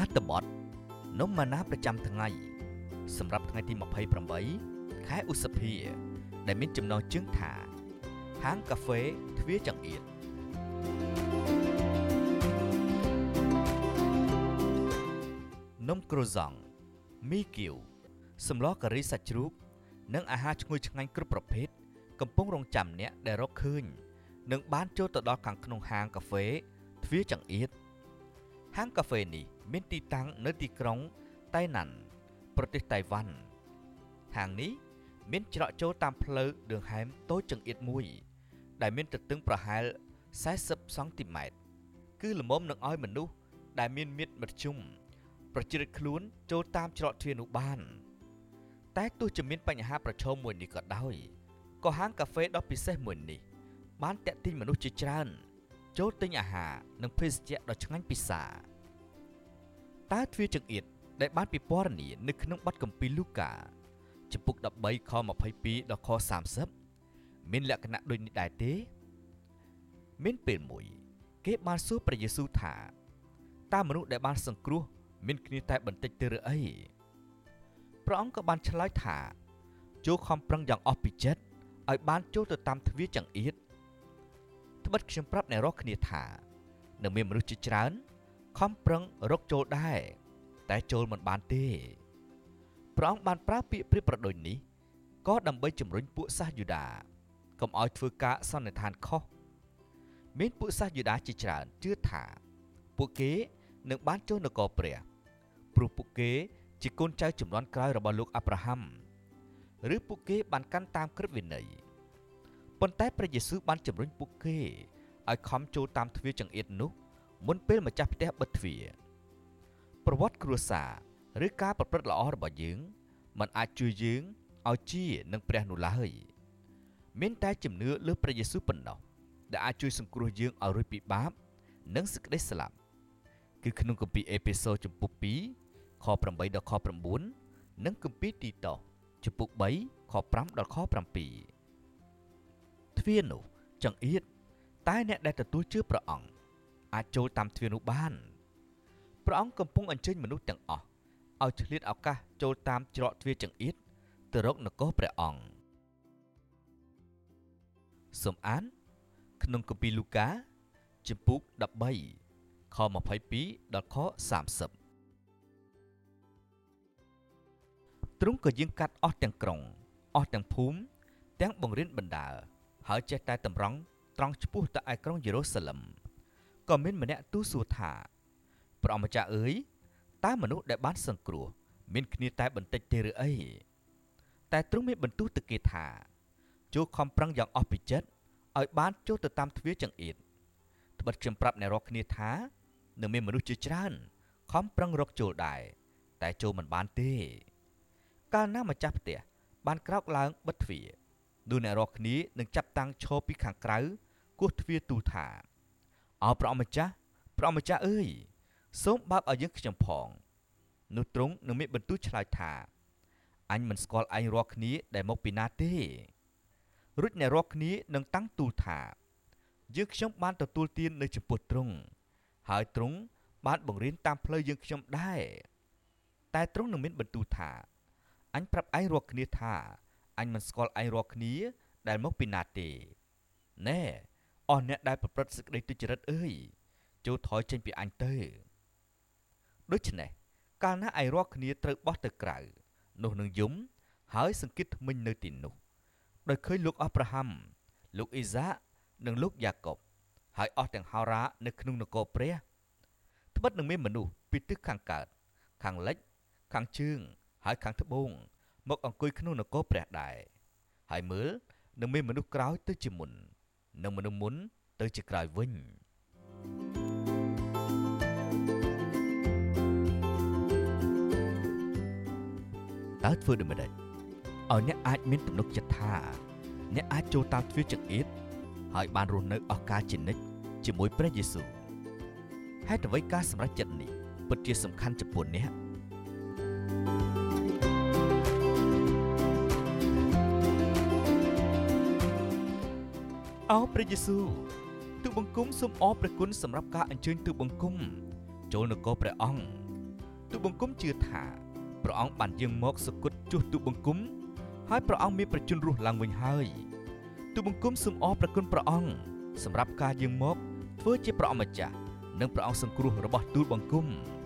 តបទនំម៉ាណាប្រចាំថ្ងៃសម្រាប់ថ្ងៃទី28ខែឧសភាដែលមានចំណងជើងថាហាងកាហ្វេទ្វារចង្អៀតនំក្រូសង់មីគៀវសម្លការីសាច់ជ្រូកនិងអាហារឈ្ងុយឆ្ងាញ់គ្រប់ប្រភេទកំពុងរង់ចាំអ្នកដែលរកឃើញនឹងបានចូលទៅដល់ខាងក្នុងហាងកាហ្វេទ្វារចង្អៀតហាងកាហ្វេនេះមានទីតាំងនៅទីក្រុងតៃណាន់ប្រទេសតៃវ៉ាន់ហាងនេះមានច្រកចូលតាមផ្លូវដឿងហែមតូចចង្អៀតមួយដែលមានទទឹងប្រហែល40សង់ទីម៉ែត្រគឺល្មមនឹងឲ្យមនុស្សដែលមានមាឌមធ្យមប្រជ្រៀតខ្លួនចូលតាមច្រកទ្វារនោះបានតែទោះជាមានបញ្ហាប្រឈមមួយនេះក៏ដោយក៏ហាងកាហ្វេដ៏ពិសេសមួយនេះបានទាក់ទាញមនុស្សជាច្រើនចូលទិញអាហារនិងភេសជ្ជៈដ៏ឆ្ងាញ់ពិសាតើទ្វារចង្អៀតដែលបានពិពណ៌នានៅក្នុងបទគម្ពីរលូកាចំពុក13ខ22ដល់ខ30មានលក្ខណៈដូចនេះដែរទេមានពេលមួយគេបានសួរព្រះយេស៊ូវថាតើមនុស្សដែលបានសង្គ្រោះមានគ្នាតែបន្តិចទេឬអីព្រះអង្គក៏បានឆ្លើយថាចូលខំប្រឹងយ៉ាងអស់ពីចិត្តឲ្យបានចូលទៅតាមទ្វារចង្អៀតត្បិតខ្ញុំប្រាប់អ្នករាល់គ្នាថានៅមានមនុស្សជាច្រើនខំប្រឹងរកចូលដែរតែចូលមិនបានទេព្រះអង្គបានប្រើពាក្យប្រៀបប្រដូចនេះក៏ដើម្បីជំរុញពួកសាសយូដាកុំឲ្យធ្វើការសន្និដ្ឋានខុសមានពួកសាសយូដាជាច្រើនជឿថាពួកគេនឹងបានចូលនគរព្រះព្រោះពួកគេជាកូនចៅជំនាន់ក្រោយរបស់លោកអាប់រ៉ាហាំឬពួកគេបានកាន់តាមក្រឹតវិន័យប៉ុន្តែព្រះយេស៊ូវបានជំរុញពួកគេឲ្យខំចូលតាមទ្វារចង្អៀតនោះមុនពេលម្ចាស់ផ្ទះបិទទ្វារប្រវត្តិគ្រួសារឬការប្រព្រឹត្តល្អរបស់យើងមិនអាចជួយយើងឲ្យជានឹងព្រះនោះឡើយមានតែជំនឿលើព្រះយេស៊ូវប៉ុណ្ណោះដែលអាចជួយសង្គ្រោះយើងឲ្យរួចពីបាបនិងសេចក្តីស្លាប់គឺក្នុងគម្ពីរអេផេសូចំពុក2ខ8ដល់ខ9និងគម្ពីរទីតូសចំពុក3ខ5ដល់ខ7ទ្វារនោះចង្អៀតតែអ្នកដែលទទួលជឿព្រះអង្គអាចចូលតាមទ្វារនោះបានព្រះអង្គកំពុងអញ្ជើញមនុស្សទាំងអស់ឲ្យឆ្លៀតឱកាសចូលតាមច្រកទ្វារចង្អៀតទៅរកនគរព្រះអង្គសូមអានក្នុងគម្ពីរលូកាចំពុក13ខ22ដល់ខ30ទ្រង់ក៏យាងកាត់អស់ទាំងក្រុងអស់ទាំងភូមិទាំងបង្រៀនបណ្ដាលហើយចេះតែតម្រង់ត្រង់ឆ្ពោះទៅឯក្រុងយេរូសាឡិមក៏មានម្នាក់ទូលសួរថាព្រះម្ចាស់អើយតើមនុស្សដែលបានសង្គ្រោះមានគ្នាតែបន្តិចទេឬអីតែទ្រង់មានបន្ទូលទៅគេថាចូលខំប្រឹងយ៉ាងអស់ពីចិត្តឲ្យបានចូលទៅតាមទ្វារចង្អៀតត្បិតខ្ញុំប្រាប់អ្នករាល់គ្នាថានៅមានមនុស្សជាច្រើនខំប្រឹងរកចូលដែរតែចូលមិនបានទេកាលណាម្ចាស់ផ្ទះបានក្រោកឡើងបិទទ្វារនោះអ្នករាល់គ្នានឹងចាប់តាំងឈរពីខាងក្រៅគោះទ្វារទូលថាអោព្រះម្ចាស់អើយសូមបើកឲ្យយើងខ្ញុំផងនោះទ្រង់នឹងមានបន្ទូលឆ្លើយថាអញមិនស្គាល់ឯងរាល់គ្នាដែលមកពីណាទេរួចអ្នករាល់គ្នានឹងតាំងទូលថាយើងខ្ញុំបានទទួលទាននៅចំពោះទ្រង់ហើយទ្រង់បានបង្រៀនតាមផ្លូវយើងខ្ញុំដែរតែទ្រង់នឹងមានបន្ទូលថាអញប្រាប់ឯងរាល់គ្នាថាអញមិនស្គាល់ឯងរាល់គ្នាដែលមកពីណាទេណែអស់អ្នកដែលប្រព្រឹត្តសេចក្តីទុច្ចរិតអើយចូលថយចេញពីអញទៅដូច្នេះកាលណាឯងរាល់គ្នាត្រូវបោះទៅក្រៅនោះនឹងយំហើយសង្កេតធ្មេញនៅទីនោះដោយឃើញលោកអាប់រ៉ាហាំលោកអ៊ីសាកនិងលោកយ៉ាកុបហើយអស់ទាំងហោរ៉ានៅក្នុងនគរព្រះត្បិតនឹងមានមនុស្សពីទិសខាងកើតខាងលិចខាងជើងហើយខាងត្បូងមកអង្គុយក្នុងនគរព្រះដែរហើយមើលនឹងមានមនុស្សក្រោយទៅជាមុននិងមនុស្សមុនទៅជាក្រោយវិញតើធ្វើដូចម្តេចឲ្យអ្នកអាចមានទំនុកចិត្តថាអ្នកអាចចូលតាមទ្វារចង្អៀតហើយបានរស់នៅអស់កលជានិច្ចជាមួយព្រះយេស៊ូវហេតុអ្វីការសម្រេចចិត្តនេះពិតជាសំខាន់ចំពោះអ្នកអោព្រះយេស៊ូវទូបង្គំសូមអរព្រះគុណសម្រាប់ការអញ្ជើញទូបង្គំចូលនគរព្រះអង្គទូលបង្គំជឿថាព្រះអង្គបានយាងមកសគត់ជួសទូលបង្គំហើយព្រះអង្គមានប្រជញ្ញរស់ឡើងវិញហើយទូលបង្គំសូមអរព្រះគុណព្រះអង្គសម្រាប់ការយាងមកធ្វើជាព្រះអម្ចាស់និងព្រះអង្គសង្គ្រោះរបស់ទូលបង្គំ